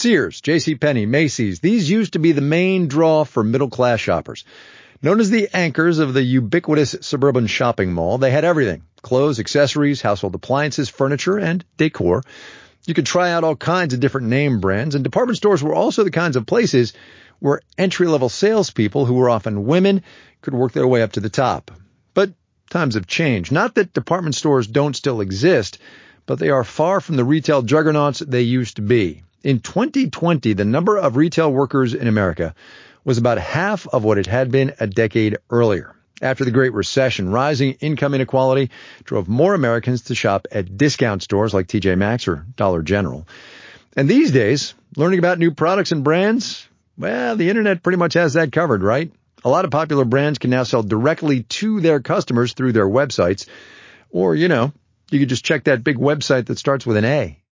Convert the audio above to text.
Sears, JCPenney, Macy's, these used to be the main draw for middle-class shoppers. Known as the anchors of the ubiquitous suburban shopping mall, they had everything: clothes, accessories, household appliances, furniture, and decor. You could try out all kinds of different name brands, and department stores were also the kinds of places where entry-level salespeople, who were often women, could work their way up to the top. But times have changed. Not that department stores don't still exist, but they are far from the retail juggernauts they used to be. In 2020, the number of retail workers in America was about half of what it had been a decade earlier. After the Great Recession, rising income inequality drove more Americans to shop at discount stores like TJ Maxx or Dollar General. And these days, learning about new products and brands, well, the internet pretty much has that covered, right? A lot of popular brands can now sell directly to their customers through their websites. Or, you could just check that big website that starts with an A.